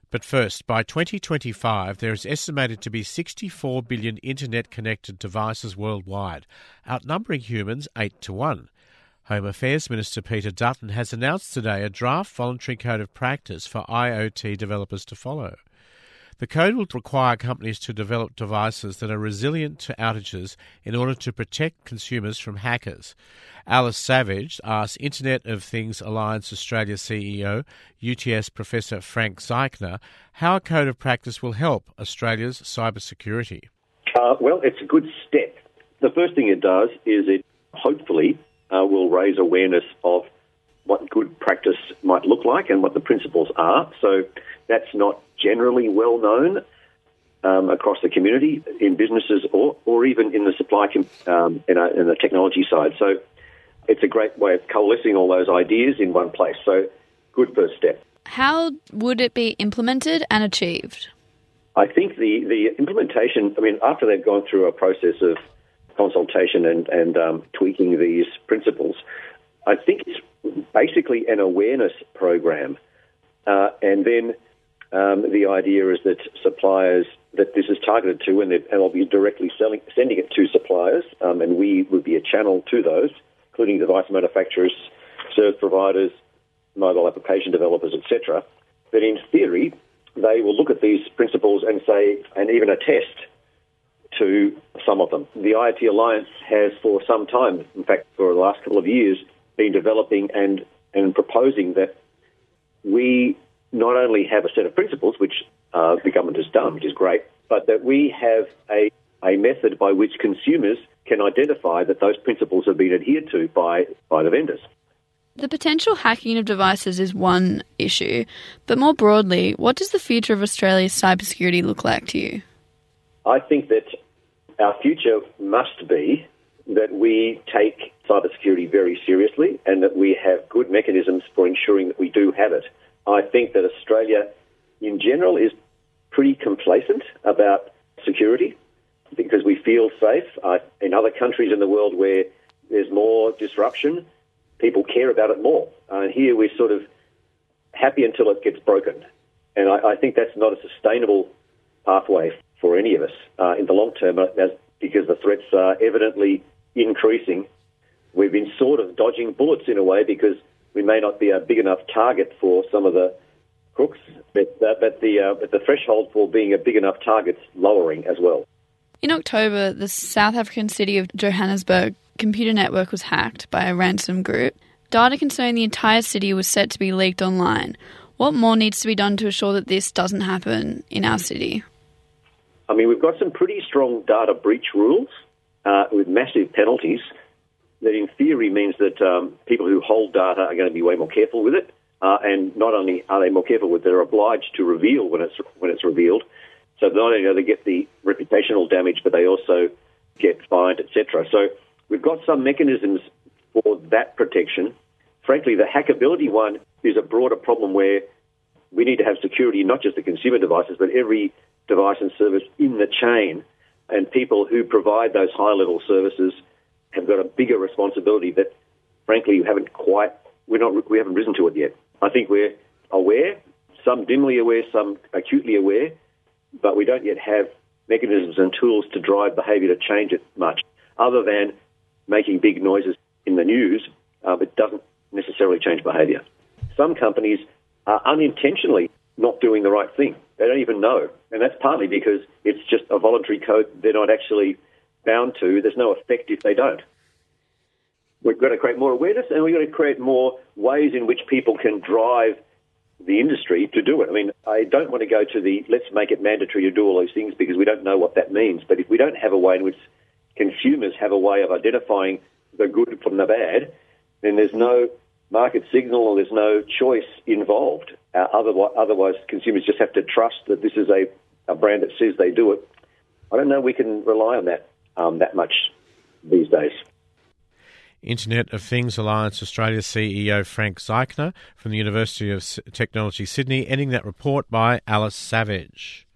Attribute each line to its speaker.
Speaker 1: But first, by 2025, there is estimated to be 64 billion internet-connected devices worldwide, outnumbering humans 8 to 1. Home Affairs Minister Peter Dutton has announced today a draft voluntary code of practice for IoT developers to follow. The code will require companies to develop devices that are resilient to outages in order to protect consumers from hackers. Alice Savage asked Internet of Things Alliance Australia CEO, UTS Professor Frank Zeichner, how a code of practice will help Australia's cybersecurity.
Speaker 2: Well, it's a good step. The first thing it does is it hopefully will raise awareness of what good practice might look like and what the principles are. So that's not generally well known across the community, in businesses or even in the supply in the technology side. So it's a great way of coalescing all those ideas in one place. So good first step.
Speaker 3: How would it be implemented and achieved?
Speaker 2: I think the implementation, after they've gone through a process of consultation and tweaking these principles, I think it's basically an awareness program. And then the idea is that suppliers that this is targeted to, and they'll be directly sending it to suppliers, and we would be a channel to those, including device manufacturers, service providers, mobile application developers, etc. But in theory, they will look at these principles and say, and even attest to some of them. The IoT Alliance has for some time, in fact for the last couple of years, been developing and proposing that we not only have a set of principles, which the government has done, which is great, but that we have a method by which consumers can identify that those principles have been adhered to by the vendors.
Speaker 3: The potential hacking of devices is one issue, but more broadly, what does the future of Australia's cybersecurity look like to you?
Speaker 2: I think that our future must be that we take cybersecurity very seriously and that we have good mechanisms for ensuring that we do have it. I think that Australia, in general, is pretty complacent about security because we feel safe. In other countries in the world where there's more disruption, people care about it more. Here we're sort of happy until it gets broken. And I think that's not a sustainable pathway for any of us in the long term, because the threats are evidently increasing. We've been sort of dodging bullets in a way because we may not be a big enough target for some of the crooks, but the threshold for being a big enough target's lowering as well.
Speaker 3: In October, the South African city of Johannesburg computer network was hacked by a ransom group. Data concerning the entire city was set to be leaked online. What more needs to be done to ensure that this doesn't happen in our city?
Speaker 2: We've got some pretty strong data breach rules with massive penalties that in theory means that people who hold data are going to be way more careful with it. And not only are they more careful with it, they're obliged to reveal when it's revealed. So not only do they get the reputational damage, but they also get fined, etc. So we've got some mechanisms for that protection. Frankly, the hackability one is a broader problem where we need to have security, not just the consumer devices, but every device and service in the chain. And people who provide those high-level services have got a bigger responsibility that, frankly, we haven't risen to it yet. I think we're aware, some dimly aware, some acutely aware, but we don't yet have mechanisms and tools to drive behaviour to change it much, other than making big noises in the news. It doesn't necessarily change behaviour. Some companies are unintentionally not doing the right thing. They don't even know, and that's partly because it's just a voluntary code they're not actually bound to. There's no effect if they don't. We've got to create more awareness, and we've got to create more ways in which people can drive the industry to do it. I don't want to go to let's make it mandatory to do all those things because we don't know what that means. But if we don't have a way in which consumers have a way of identifying the good from the bad, then there's no market signal or there's no choice involved. Otherwise, consumers just have to trust that this is a brand that says they do it. I don't know we can rely on that much these days.
Speaker 1: Internet of Things Alliance Australia CEO Frank Zeichner from the University of Technology Sydney, ending that report by Alice Savage.